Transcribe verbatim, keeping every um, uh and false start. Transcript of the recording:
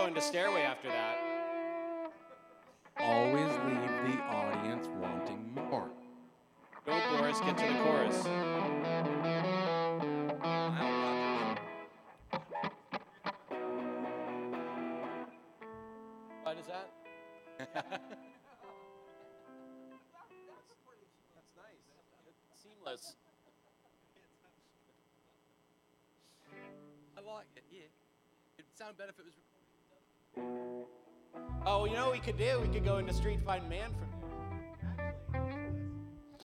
into Stairway after that. Always leave the audience wanting more. Go, Boris, get to the chorus. What is that? that's, that's nice. It's seamless. I like it, yeah. It'd sound better if it was recorded. Oh, you know what we could do? We could go into Street Fighting Man from